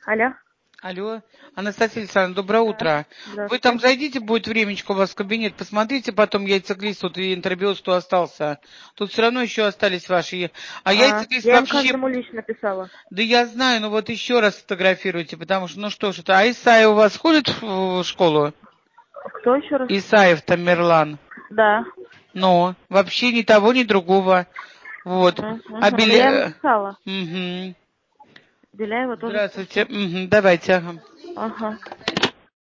Алло. Алло, Анастасия Александровна, доброе утро. Вы там Здравствуйте. зайдите, будет времечко у вас в кабинет, посмотрите потом яйцеглист вот и интербиоз, что остался. Тут все равно еще остались ваши. А яйцеглист Я им вообще... каждому лично писала. Да я знаю, но вот еще раз фотографируйте, потому что, ну что ж это. А Исаев у вас ходит в школу? Кто еще раз? Исаев Тамерлан. Да. Но вообще ни того, ни другого. Вот. А Но я ему писала. Угу. Беляева тоже Здравствуйте. спрашивала. Угу. Давайте. Ага. Ага.